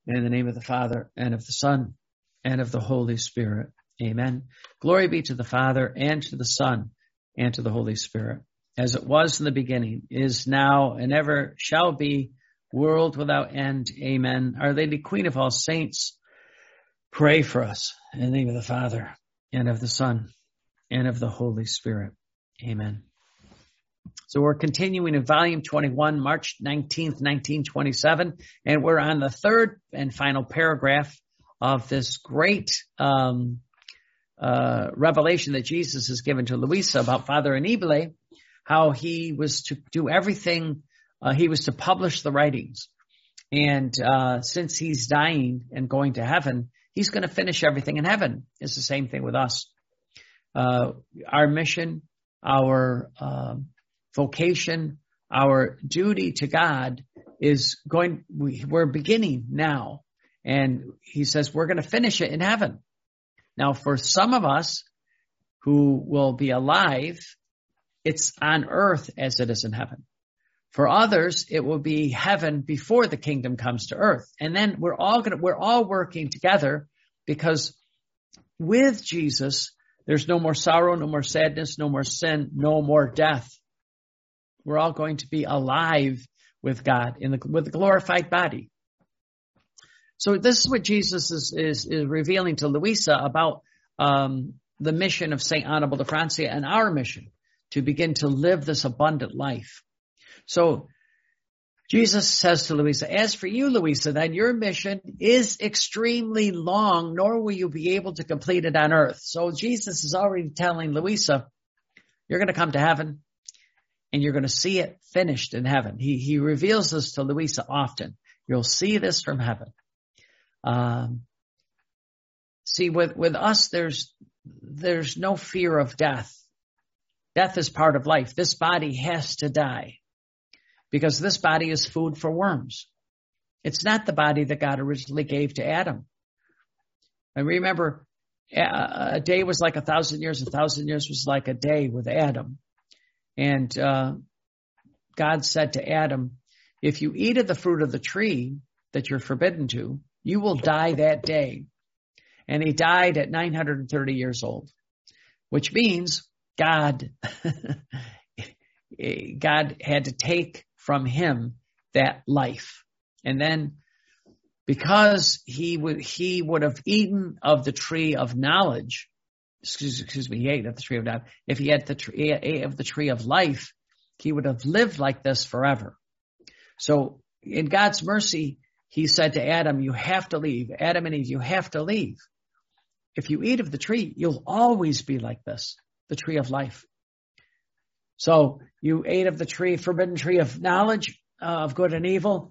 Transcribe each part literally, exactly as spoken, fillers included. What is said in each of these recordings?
In the name of the Father, and of the Son, and of the Holy Spirit. Amen. Glory be to the Father, and to the Son, and to the Holy Spirit, as it was in the beginning, is now, and ever shall be, world without end. Amen. Our Lady, Queen of all saints, pray for us. In the name of the Father, and of the Son, and of the Holy Spirit. Amen. So we're continuing in volume twenty-one, March nineteenth, nineteen twenty-seven, and we're on the third and final paragraph of this great um, uh, revelation that Jesus has given to Luisa about Father Annibale, how he was to do everything, uh, he was to publish the writings. And uh, since he's dying and going to heaven, he's going to finish everything in heaven. It's the same thing with us. Uh, our mission, our uh, vocation, our duty to God is going, we, we're beginning now. And he says we're going to finish it in heaven. Now, for some of us who will be alive, it's on earth as it is in heaven. For others, it will be heaven before the kingdom comes to earth. And then we're all going to, we're all working together, because with Jesus, there's no more sorrow, no more sadness, no more sin, no more death. We're all going to be alive with God in the, with the glorified body. So this is what Jesus is, is, is revealing to Luisa about um, the mission of Saint Annibale de Francia and our mission to begin to live this abundant life. So Jesus says to Luisa, as for you, Luisa, then your mission is extremely long, nor will you be able to complete it on earth. So Jesus is already telling Luisa, you're going to come to heaven and you're going to see it finished in heaven. He, he reveals this to Luisa often. You'll see this from heaven. Um, see, with, with us, there's, there's no fear of death. Death is part of life. This body has to die, because this body is food for worms. It's not the body that God originally gave to Adam. I remember a day was like a thousand years. A thousand years was like a day with Adam. And uh, God said to Adam, if you eat of the fruit of the tree that you're forbidden to, you will die that day. And he died at nine hundred thirty years old, which means God, God had to take from him that life. And then because he would, he would have eaten of the tree of knowledge, excuse, excuse me, he ate of the tree of knowledge. If he had the tree, ate of the tree of life, he would have lived like this forever. So in God's mercy, he said to Adam, you have to leave. Adam and Eve, you have to leave. If you eat of the tree, you'll always be like this, the tree of life. So you ate of the tree, forbidden tree of knowledge, uh, of good and evil.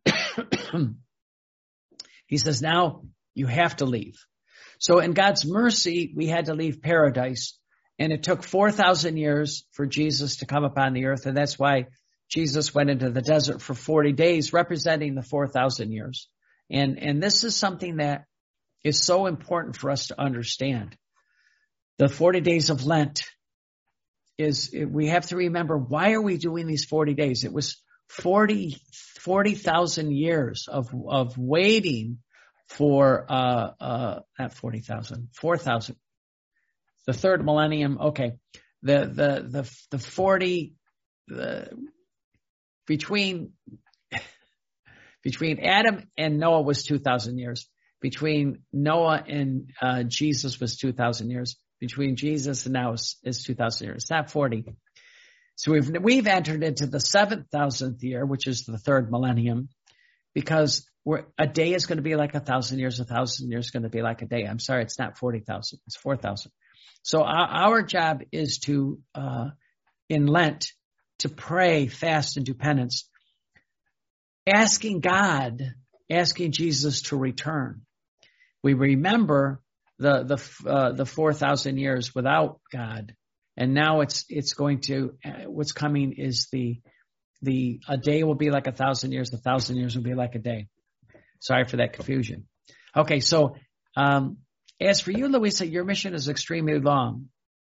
He says, now you have to leave. So in God's mercy, we had to leave paradise. And it took four thousand years for Jesus to come upon the earth. And that's why Jesus went into the desert for forty days, representing the four thousand years. And, and this is something that is so important for us to understand. The forty days of Lent is, we have to remember, why are we doing these forty days? It was forty thousand years of, of waiting for, uh, uh, not forty thousand, four thousand, the third millennium. Okay. The, the, the, the forty, the, between, between Adam and Noah was two thousand years. Between Noah and uh, Jesus was two thousand years. Between Jesus and now is, is two thousand years. It's not forty. So we've, we've entered into the seven thousandth year, which is the third millennium, because we're, a day is going to be like a thousand years. A thousand years is going to be like a day. I'm sorry, it's not forty thousand. It's four thousand. So our, our job is to, uh, in Lent, to pray, fast, and do penance, asking God, asking Jesus to return. We remember the the uh, the four thousand years without God, and now it's it's going to uh, what's coming is the the a day will be like a thousand years, a thousand years will be like a day. Sorry for that confusion. Okay, so um, as for you, Luisa, your mission is extremely long.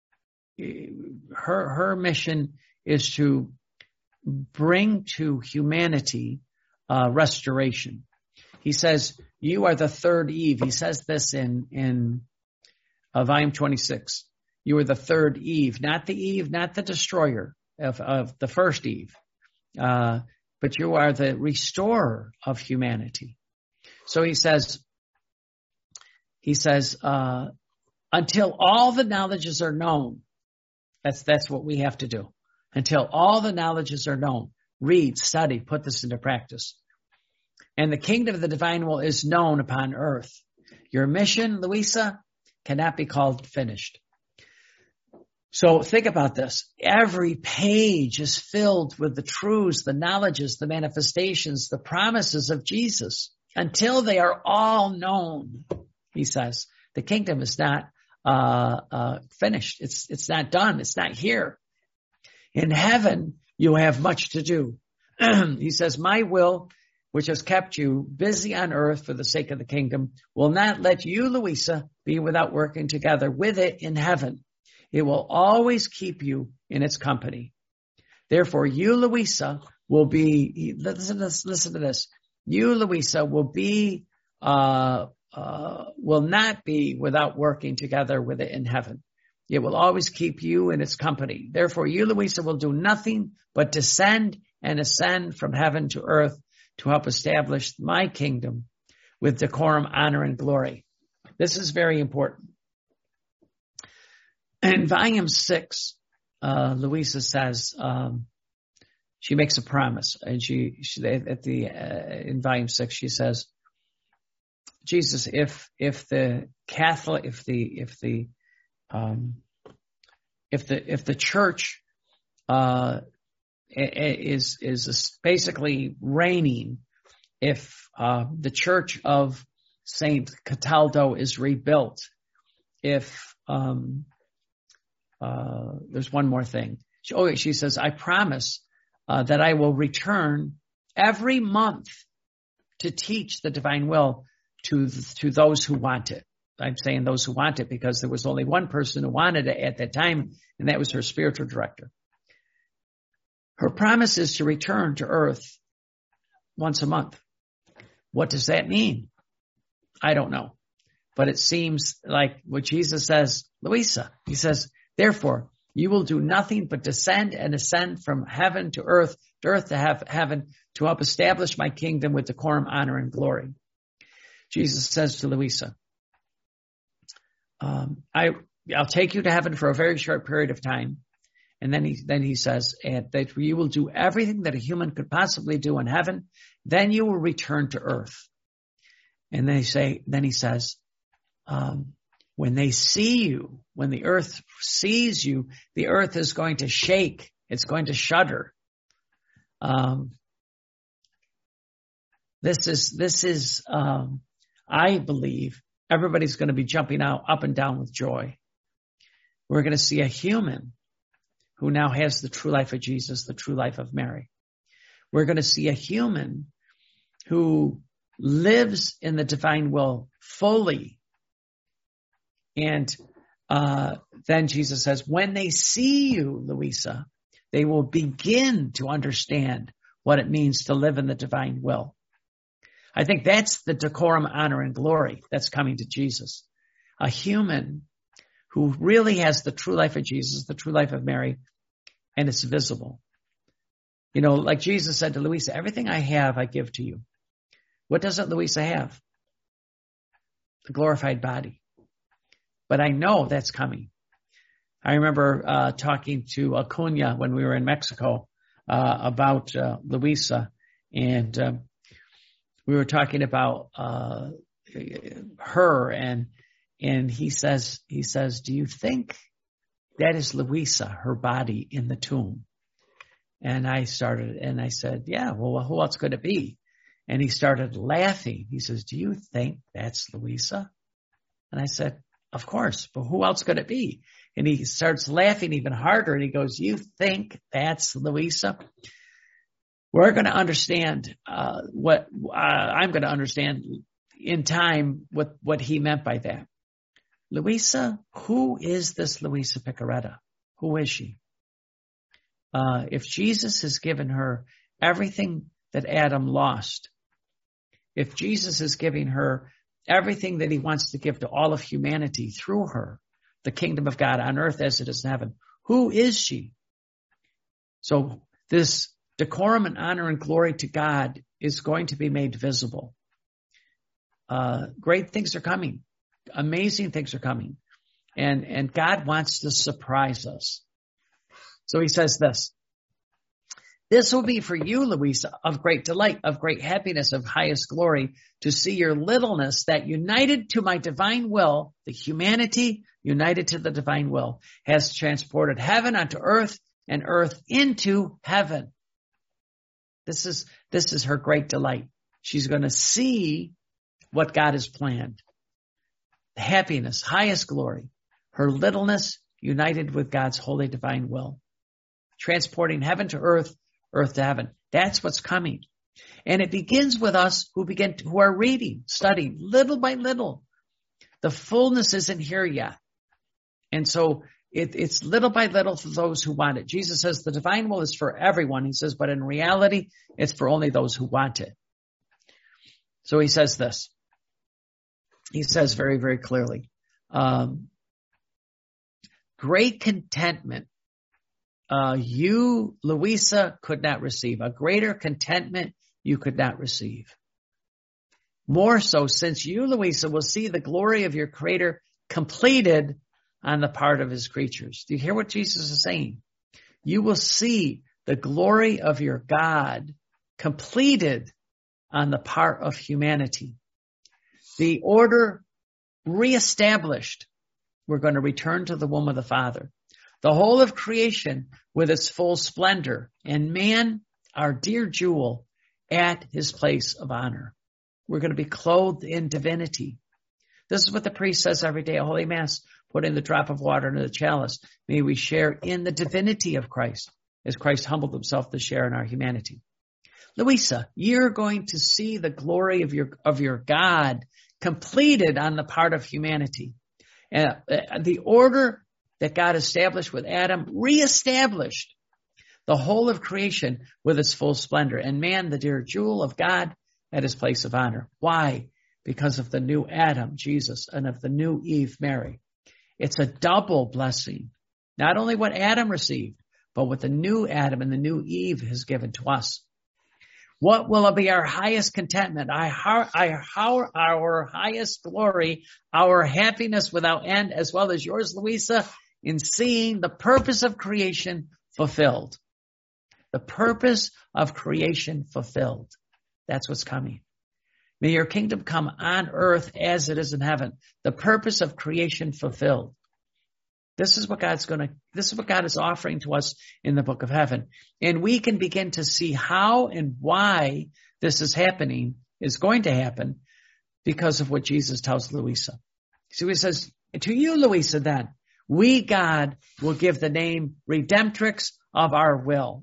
Her her mission is to bring to humanity uh, restoration. He says, you are the third Eve. He says this in, in uh, volume twenty-six. You are the third Eve, not the Eve, not the destroyer of, of the first Eve, uh, but you are the restorer of humanity. So he says, he says, uh, until all the knowledges are known, that's, that's what we have to do. Until all the knowledges are known, read, study, put this into practice. And the kingdom of the divine will is known upon earth. Your mission, Louisa, cannot be called finished. So think about this. Every page is filled with the truths, the knowledges, the manifestations, the promises of Jesus until they are all known, he says. The kingdom is not uh, uh, finished. It's, it's not done. It's not here. In heaven, you have much to do. He says, my will, which has kept you busy on earth for the sake of the kingdom, will not let you, Louisa, be without working together with it in heaven. It will always keep you in its company. Therefore, you, Louisa, will be, listen to this, listen to this. You, Louisa, will be, uh, uh, will not be without working together with it in heaven. It will always keep you in its company. Therefore, you, Louisa, will do nothing but descend and ascend from heaven to earth to help establish my kingdom with decorum, honor, and glory. This is very important. In volume six, uh, Louisa says, um, she makes a promise, and she, she at the, uh, in volume six, she says, Jesus, if, if the Catholic, if the, if the, um, if the, if the church, uh, is, is basically reigning, if, uh, the church of Saint Cataldo is rebuilt, if, um, Uh, there's one more thing. She, oh, she says, I promise uh, that I will return every month to teach the divine will to, to those who want it. I'm saying those who want it because there was only one person who wanted it at that time, and that was her spiritual director. Her promise is to return to earth once a month. What does that mean? I don't know. But it seems like what Jesus says, Louisa, he says, therefore, you will do nothing but descend and ascend from heaven to earth, to earth to have heaven, to help establish my kingdom with decorum, honor, and glory. Jesus says to Louisa, um, I, I'll take you to heaven for a very short period of time. And then he, then he says and that you will do everything that a human could possibly do in heaven. Then you will return to earth. And they say, then he says, um, when they see you, when the earth sees you, the earth is going to shake. It's going to shudder. Um, this is, this is, um, I believe everybody's going to be jumping out up and down with joy. We're going to see a human who now has the true life of Jesus, the true life of Mary. We're going to see a human who lives in the divine will fully. And uh, then Jesus says, when they see you, Louisa, they will begin to understand what it means to live in the divine will. I think that's the decorum, honor, and glory that's coming to Jesus. A human who really has the true life of Jesus, the true life of Mary, and it's visible. You know, like Jesus said to Louisa, everything I have, I give to you. What doesn't Louisa have? The glorified body. But I know that's coming. I remember uh, talking to Acuna when we were in Mexico uh, about uh, Louisa, and uh, we were talking about uh, her, and and he says, he says, do you think that is Louisa, her body in the tomb? And I started, and I said, yeah, well, who else could it be? And he started laughing. He says, do you think that's Louisa? And I said, of course, but who else could it be? And he starts laughing even harder, and he goes, you think that's Louisa? We're going to understand uh, what uh, I'm going to understand in time what, what he meant by that. Louisa, who is this Louisa Picaretta? Who is she? Uh, if Jesus has given her everything that Adam lost, if Jesus is giving her everything that he wants to give to all of humanity through her, the kingdom of God on earth as it is in heaven, who is she? So this decorum and honor and glory to God is going to be made visible. Uh, great things are coming. Amazing things are coming. And, and God wants to surprise us. So he says this, this will be for you, Louisa, of great delight, of great happiness, of highest glory, to see your littleness that united to my divine will, the humanity united to the divine will, has transported heaven onto earth and earth into heaven. This is, this is her great delight. She's going to see what God has planned. Happiness, highest glory, her littleness united with God's holy divine will, transporting heaven to earth, earth to heaven. That's what's coming. And it begins with us who begin, to, who are reading, studying little by little. The fullness isn't here yet. And so it, it's little by little for those who want it. Jesus says the divine will is for everyone. He says, but in reality, it's for only those who want it. So he says this. He says very, very clearly, um, great contentment uh, you, Louisa, could not receive. A greater contentment you could not receive. More so, since you, Louisa, will see the glory of your Creator completed on the part of his creatures. Do you hear what Jesus is saying? You will see the glory of your God completed on the part of humanity. The order reestablished. We're going to return to the womb of the Father. The whole of creation with its full splendor, and man, our dear jewel, at his place of honor. We're going to be clothed in divinity. This is what the priest says every day at Holy Mass, putting the drop of water into the chalice. May we share in the divinity of Christ, as Christ humbled himself to share in our humanity. Louisa, you're going to see the glory of your, of your God completed on the part of humanity. Uh, the order that God established with Adam, reestablished the whole of creation with its full splendor, and man, the dear jewel of God, at his place of honor. Why? Because of the new Adam, Jesus, and of the new Eve, Mary. It's a double blessing. Not only what Adam received, but what the new Adam and the new Eve has given to us. What will be our highest contentment, our, our, our highest glory, our happiness without end, as well as yours, Louisa, in seeing the purpose of creation fulfilled. The purpose of creation fulfilled. That's what's coming. May your kingdom come on earth as it is in heaven. The purpose of creation fulfilled. This is what God's going to, this is what God is offering to us in the book of heaven. And we can begin to see how and why this is happening, is going to happen, because of what Jesus tells Louisa. So he says, to you, Louisa, then, we, God, will give the name Redemptrix of our will.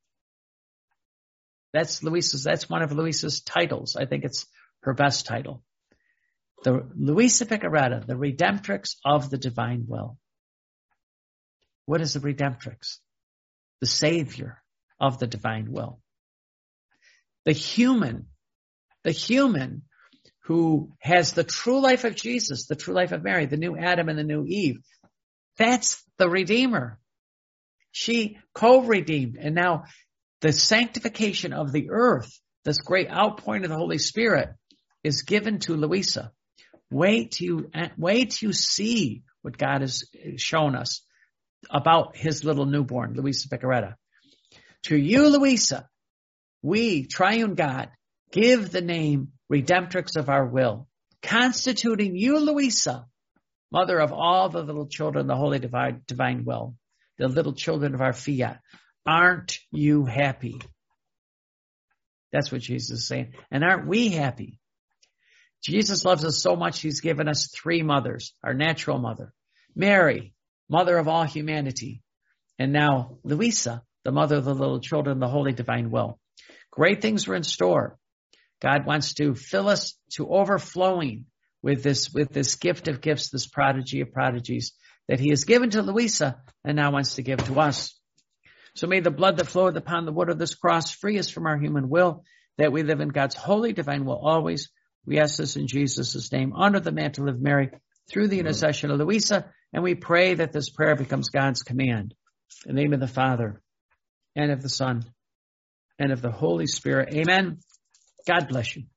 That's Louisa's, that's one of Louisa's titles. I think it's her best title. The Louisa Picaretta, the Redemptrix of the divine will. What is the Redemptrix? The Savior of the divine will. The human, the human who has the true life of Jesus, the true life of Mary, the new Adam and the new Eve. That's the Redeemer. She co-redeemed. And now the sanctification of the earth, this great outpouring of the Holy Spirit, is given to Louisa. Wait to, wait to see what God has shown us about his little newborn, Louisa Picaretta. To you, Louisa, we, triune God, give the name Redemptrix of our will, constituting you, Louisa, mother of all the little children, the holy divine, divine will, the little children of our fiat. Aren't you happy? That's what Jesus is saying. And aren't we happy? Jesus loves us so much, he's given us three mothers. Our natural mother, Mary, mother of all humanity. And now Louisa, the mother of the little children, the holy divine will. Great things are in store. God wants to fill us to overflowing with this, with this gift of gifts, this prodigy of prodigies that he has given to Louisa and now wants to give to us. So may the blood that floweth upon the wood of this cross free us from our human will that we live in God's holy divine will always. We ask this in Jesus' name, under the mantle of Mary, through the intercession of Louisa, and we pray that this prayer becomes God's command. In the name of the Father, and of the Son, and of the Holy Spirit. Amen. God bless you.